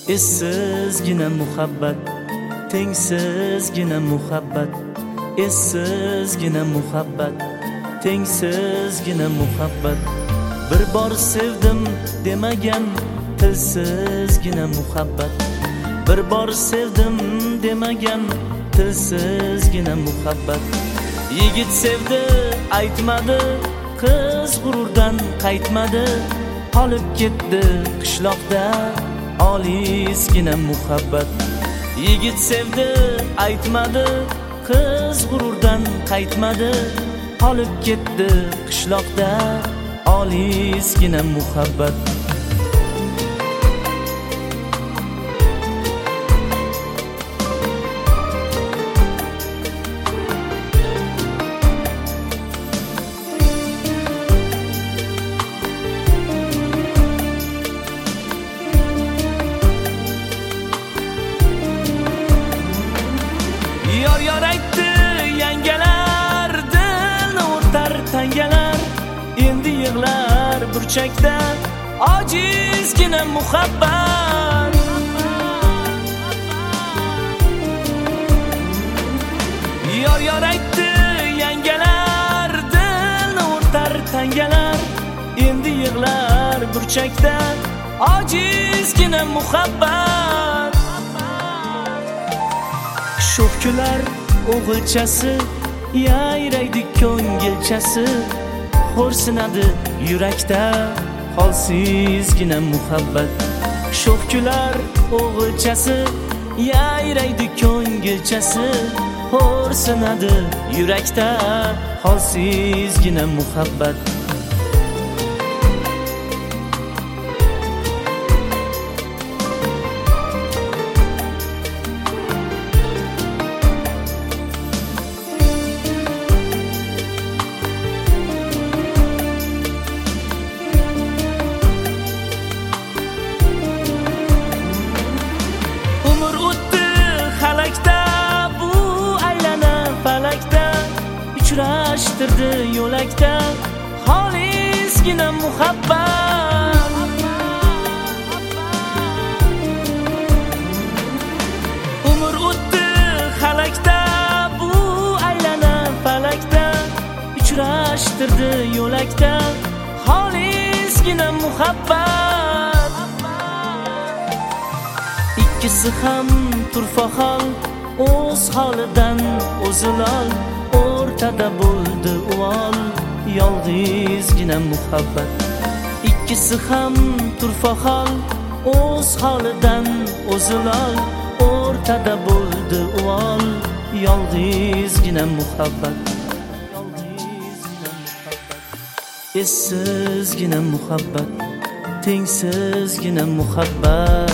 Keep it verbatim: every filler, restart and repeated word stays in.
Essizgina muhabbat, tengsizgina muhabbat, essizgina muhabbat, tengsizgina muhabbat. Bir bor sevdim demagan tilsizgina muhabbat, bir bor sevdim demagan tilsizgina muhabbat. Yigit sevdi aytmadi, qiz g'ururdan qaytmadi, qolib ketdi qishloqda olisgina muhabbat. Yigit sevdi aytmadi, qiz g'ururdan qaytmadi, qolib ketdi qishloqda olisgina muhabbat. Yor yor aytdi yangalar, dilni o'rtar tangalar, endi yig'lar burchakda ojizgina muhabbat. Yor yor aytdi yangalar, dilni o'rtar tangalar, endi yig'lar burchakda ojizgina muhabbat. Sho'xkular o'g'ilchasi, yayraydi ko'ngilchasi, xo'rsinadi yurakda holsizgina muhabbat. Sho'xkular o'g'ilchasi, yayraydi ko'ngilchasi, xo'rsinadi yurakda holsizgina muhabbat. Uchrashtirdi yo'lakda xolisgina muhabbat. Umr o'tdi halakda, bu aylana falakda, uchrashtirdi yo'lakda xolisgina muhabbat. Ikkisi ham turfa hol, o'z holidan o'zi lol, o'rtada bo'ldi uvol yolg'izgina muhabbat. Ikkisi ham turfa hol, o'z holidan o'zi lol, o'rtada bo'ldi uvol yolg'izgina muhabbat. Essizgina muhabbat, tengsizgina muhabbat.